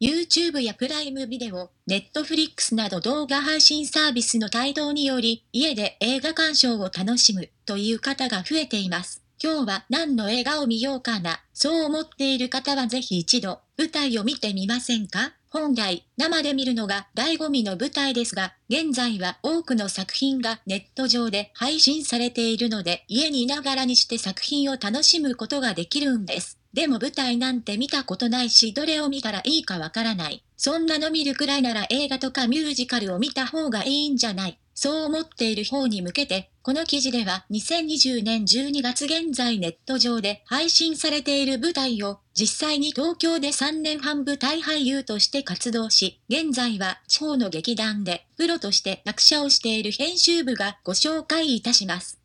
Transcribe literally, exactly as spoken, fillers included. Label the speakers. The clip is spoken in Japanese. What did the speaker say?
Speaker 1: YouTube やプライムビデオ、Netflix など動画配信サービスの台頭により、家で映画鑑賞を楽しむという方が増えています。今日は何の映画を見ようかな、そう思っている方はぜひ一度、舞台を見てみませんか？本来、生で見るのが醍醐味の舞台ですが、現在は多くの作品がネット上で配信されているので、家にいながらにして作品を楽しむことができるんです。でも舞台なんて見たことないし、どれを見たらいいかわからない。そんなの見るくらいなら映画とかミュージカルを見た方がいいんじゃない。そう思っている方に向けて、この記事ではにせんにじゅうねんじゅうにがつ現在ネット上で配信されている舞台を、実際に東京でさんねんはん舞台俳優として活動し、現在は地方の劇団でプロとして役者をしている編集部がご紹介いたします。